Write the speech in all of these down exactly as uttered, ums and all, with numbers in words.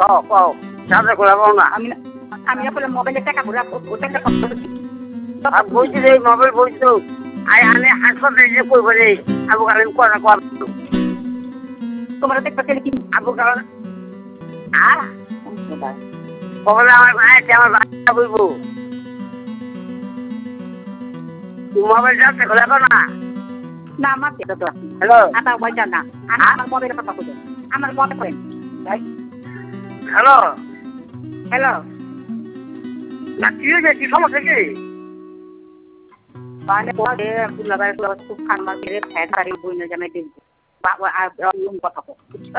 কও কও চার্জ খোলা পাও না আমি আমি আসলে মোবাইলে টাকা ভরা ওটা একটা আর বলছি রে মোবাইল বলছো আই আনে হাসপাতালে যে কই বলে আবু কালাম কোনা কোন তোমার দেখতে পেলে কি আবু কালাম আ বলে আমার ভাই আমার বাচ্চা বলবো মোবাইল চার্জ খোলা পাও না না আমার এটা তো হ্যালো আটা পয়সা না আমার মোবাইলে কথা বলো আমার মোবাইল করেন হ্যালো হ্যালো না কি হয়েছে কি সমস্যা কি মানে পরে লাগাই খুব খান মার মেরে ফ্যাট সারি বই না জানাই দেব বাবা আর ইউম কথা বল বুঝছো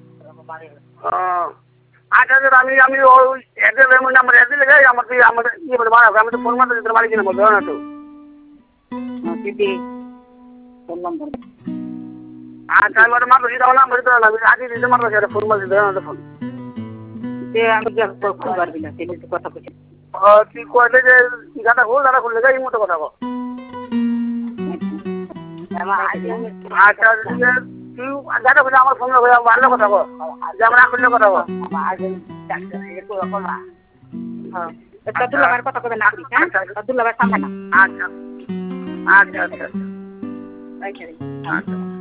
আচ্ছা আমি আমি ওই এদের নাম্বার এদের লেগে আমাকে আমাদের ইয়ে বলে বাড়াবো আমি তো ফোন মারতে দিতে পারি কিনা বলতে না তো দিদি ফোন নাম্বার আচ্ছা আমি ওটা মারবো দিতে নাম্বার দিতে না আগে দিতে মারবো সেটা ফোন মারতে দিতে না ফোন যে আমি ফোন পারবি না সেটা কথা বলছি তুই কয়লে যে গাটা খোল গাটা খুললে যাই এই মতো কথা বল আচ্ছা তুই গাটা খুলে আমার সঙ্গে হয়ে ভালো কথা বল যে আমরা খুললে কথা বল হ্যাঁ দুলাবার কথা কবে না করিস হ্যাঁ দুলাবার সামনে না আচ্ছা আচ্ছা আচ্ছা আচ্ছা আচ্ছা আচ্ছা